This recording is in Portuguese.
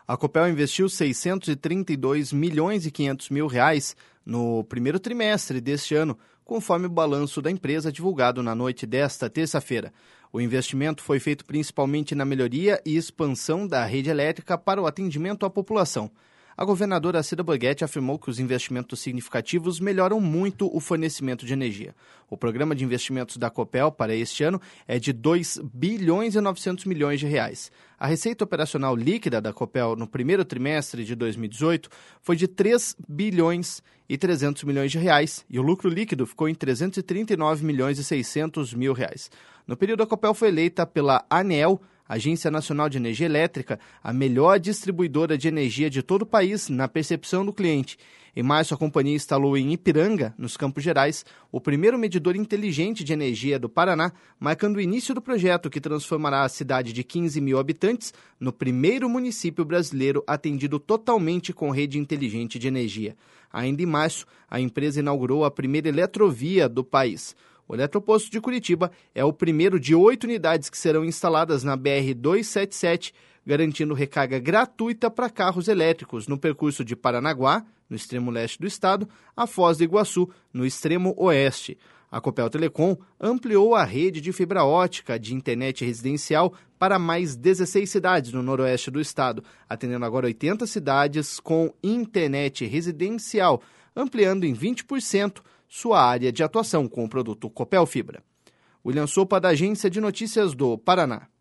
A Copel investiu 632 milhões e 500 mil reais no primeiro trimestre deste ano, conforme o balanço da empresa divulgado na noite desta terça-feira. O investimento foi feito principalmente na melhoria e expansão da rede elétrica para o atendimento à população. A governadora Cida Borghetti afirmou que os investimentos significativos melhoram muito o fornecimento de energia. O programa de investimentos da Copel para este ano é de 2 bilhões e 900 milhões de reais. A receita operacional líquida da Copel no primeiro trimestre de 2018 foi de 3 bilhões e 300 milhões de reais e o lucro líquido ficou em 339 milhões e 600 mil reais. No período, a Copel foi eleita pela ANEEL, Agência Nacional de Energia Elétrica, a melhor distribuidora de energia de todo o país na percepção do cliente. Em março, a companhia instalou em Ipiranga, nos Campos Gerais, o primeiro medidor inteligente de energia do Paraná, marcando o início do projeto que transformará a cidade de 15 mil habitantes no primeiro município brasileiro atendido totalmente com rede inteligente de energia. Ainda em março, a empresa inaugurou a primeira eletrovia do país. O Eletroposto de Curitiba é o primeiro de 8 unidades que serão instaladas na BR-277, garantindo recarga gratuita para carros elétricos no percurso de Paranaguá, no extremo leste do estado, a Foz do Iguaçu, no extremo oeste. A Copel Telecom ampliou a rede de fibra ótica de internet residencial para mais 16 cidades no noroeste do estado, atendendo agora 80 cidades com internet residencial, ampliando em 20% sua área de atuação com o produto Copel Fibra. William Sopa, da Agência de Notícias do Paraná.